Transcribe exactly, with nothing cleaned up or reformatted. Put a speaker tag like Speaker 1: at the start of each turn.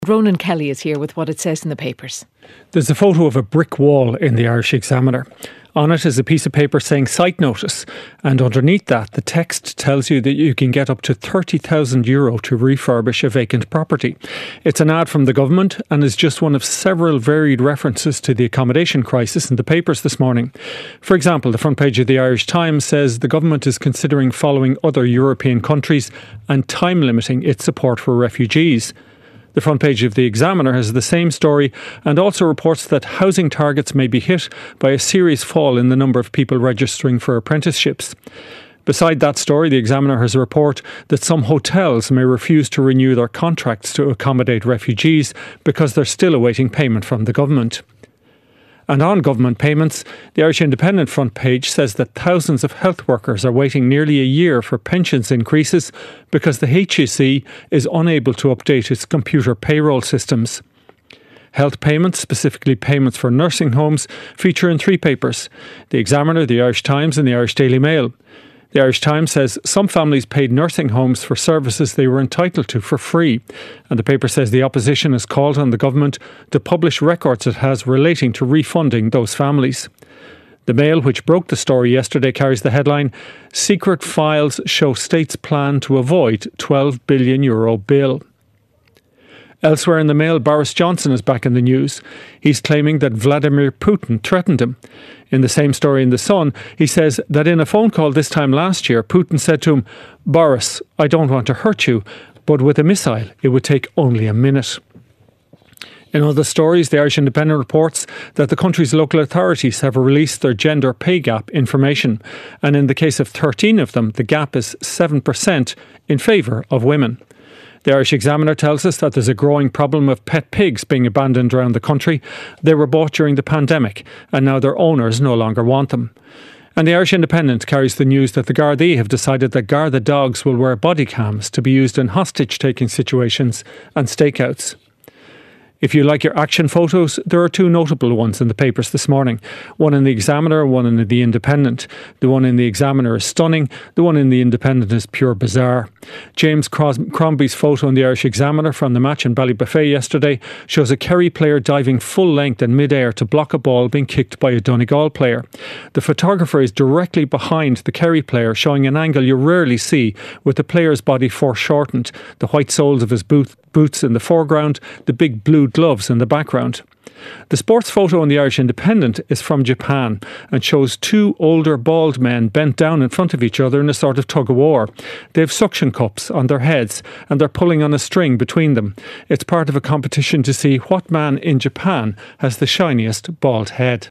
Speaker 1: Ronan Kelly is here with what it says in the papers.
Speaker 2: There's a photo of a brick wall in the Irish Examiner. On it is a piece of paper saying site notice, and underneath that the text tells you that you can get up to thirty thousand euro to refurbish a vacant property. It's an ad from the government and is just one of several varied references to the accommodation crisis in the papers this morning. For example, the front page of the Irish Times says the government is considering following other European countries and time limiting its support for refugees. The front page of the Examiner has the same story and also reports that housing targets may be hit by a serious fall in the number of people registering for apprenticeships. Beside that story, the Examiner has a report that some hotels may refuse to renew their contracts to accommodate refugees because they're still awaiting payment from the government. And on government payments, the Irish Independent front page says that thousands of health workers are waiting nearly a year for pensions increases because the H S E is unable to update its computer payroll systems. Health payments, specifically payments for nursing homes, feature in three papers: the Examiner, the Irish Times and the Irish Daily Mail. The Irish Times says some families paid nursing homes for services they were entitled to for free. And the paper says the opposition has called on the government to publish records it has relating to refunding those families. The Mail, which broke the story yesterday, carries the headline, "Secret files show state's plan to avoid twelve billion euro bill." Elsewhere in the Mail, Boris Johnson is back in the news. He's claiming that Vladimir Putin threatened him. In the same story in The Sun, he says that in a phone call this time last year, Putin said to him, "Boris, I don't want to hurt you, but with a missile, it would take only a minute." In other stories, the Irish Independent reports that the country's local authorities have released their gender pay gap information. And in the case of thirteen of them, the gap is seven percent in favour of women. The Irish Examiner tells us that there's a growing problem of pet pigs being abandoned around the country. They were bought during the pandemic and now their owners no longer want them. And the Irish Independent carries the news that the Gardaí have decided that Garda dogs will wear body cams to be used in hostage-taking situations and stakeouts. If you like your action photos, there are two notable ones in the papers this morning. One in the Examiner, one in the Independent. The one in the Examiner is stunning, the one in the Independent is pure bizarre. James Crombie's photo in the Irish Examiner from the match in Ballybuffet yesterday shows a Kerry player diving full length in mid-air to block a ball being kicked by a Donegal player. The photographer is directly behind the Kerry player, showing an angle you rarely see, with the player's body foreshortened, the white soles of his boot, boots in the foreground, the big blue gloves in the background. The sports photo in the Irish Independent is from Japan and shows two older bald men bent down in front of each other in a sort of tug-of-war. They have suction cups on their heads and they're pulling on a string between them. It's part of a competition to see what man in Japan has the shiniest bald head.